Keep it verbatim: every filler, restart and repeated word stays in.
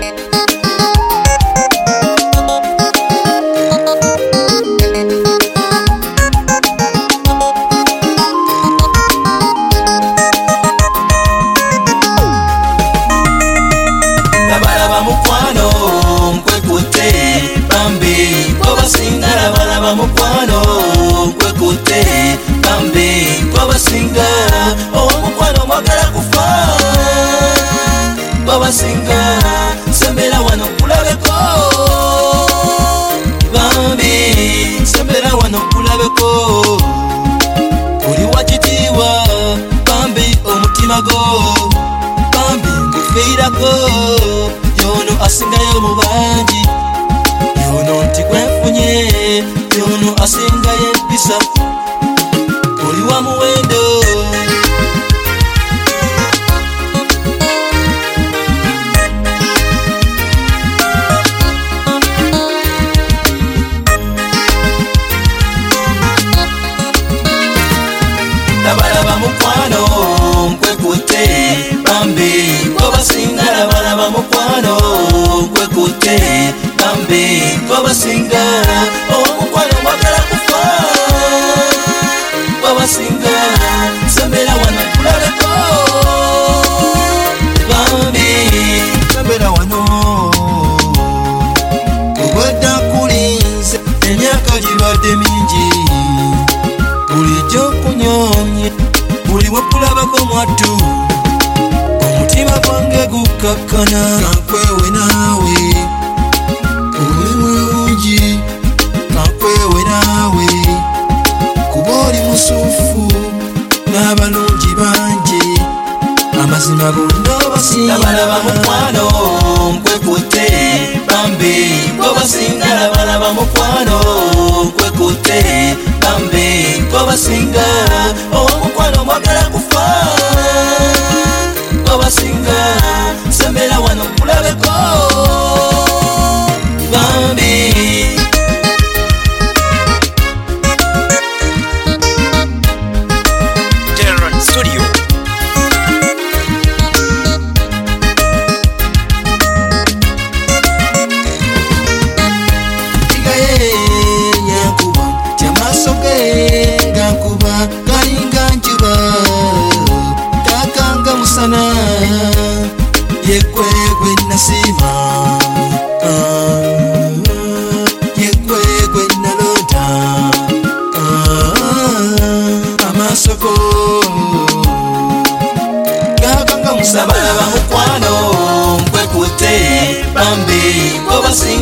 Mukwano kwekute bambi kwabasinga omukwano mwagala kufa kwabasinga sembera wano kulabeko bambi sembera wano kulabeko kuli wakitiibwa bambi omutima go bambi ngufiirako yono asingayo mu bangi yono nti gwenfunye yono asingayo empisa oli wa muwendo labalaba mukwano nkwekute bambi kwabasinga labalaba mukwano nkwekute bambi kwabasinga omukwano mwagala kufa kwabasinga sembera wano kulabeko bambi sembera wano obwadda kulinze emyaka gibadde mingi bulijjo kunyonye buli wekulabako mwattu omutima gwange gukakkana kankwewe naawe oli mulungi kankwewe naawe kuba oli musuufu n'abalungi bangi amazima bonna obasinga labalaba mukwano nkwekute bambi kwabasinga labalaba mukwano nkwekute bambi kwabasinga omukwano mwagala kufa kwabasinga sembera wano kulabeko bambi General Studio. Tigaye nyakuba kyamasoge gankuba galinga njuba takanga musana yekwegwe nasima yekwegwe nalota amasoko gakanga musana mukwano nkwekute bambi kwabasinga